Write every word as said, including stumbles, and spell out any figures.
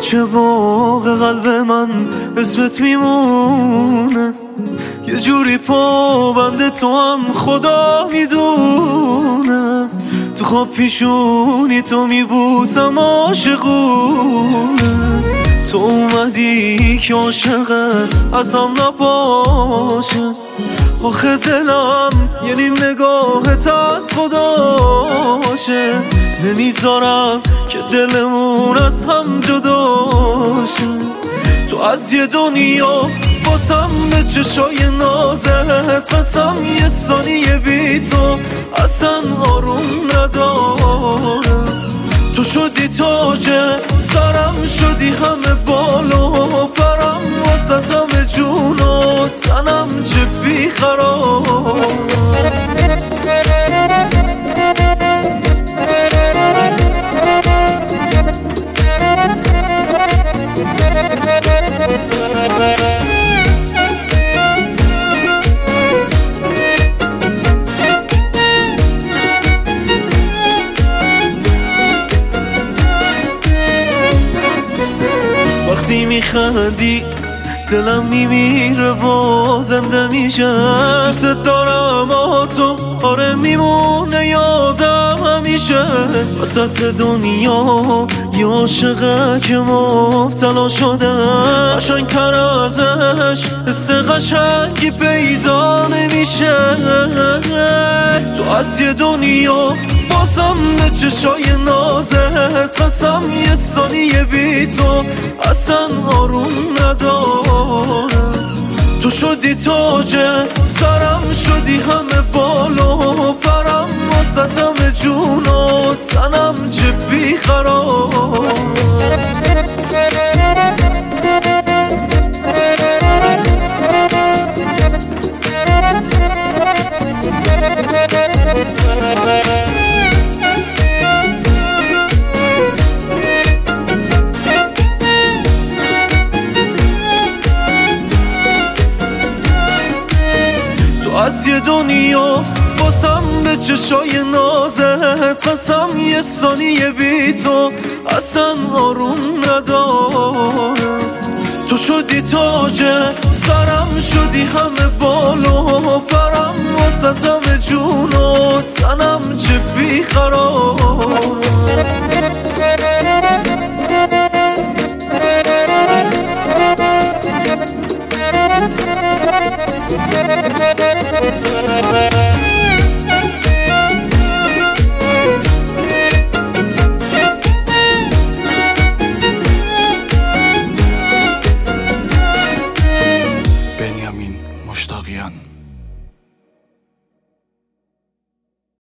چه باغ قلب من اسمت میمونه، یه جوری پابند تو هم خدا میدونه. تو خواب پیشونی تو میبوسم عاشقونه، تو اومدی که عاشقت ازم نباشه. آخه دلم یه نیم نگاهت از خداشه، نمیذارم که دلمون از هم جداشه. تو از یه دنیا باسم به چشای نازت قسم، یه ثانیه بی تو اصلا آروم ندارم. تو شدی تاج سرم، شدی همه بالا پرم، واسطم جون و تنم چه بیقرارم. وقتی میخندی دلم میمیره و زنده میشه. دوست دارم آه تو آره میمونه یادم همیشه. وسط دنیا یه عاشقه که مبتلا شده، قشنگ‌تر ازش حس قشنگی پیدا نمیشه. تو از یه دنیا بازم به چشای نازت قسم، یه ثانیه بی تو اصلا آروم ندارم. تو شدی تاج سرم، شدی همه بالا پرم، واسطم جون و تنم چه بیقرارم. از یه دنیا باسم به چشای نازت قسم، یه ثانیه بی تو اصلا آروم ندارم. تو شدی تاج سرم، شدی همه بالا پرم، واسطم جون و تنم چه بیقرارم.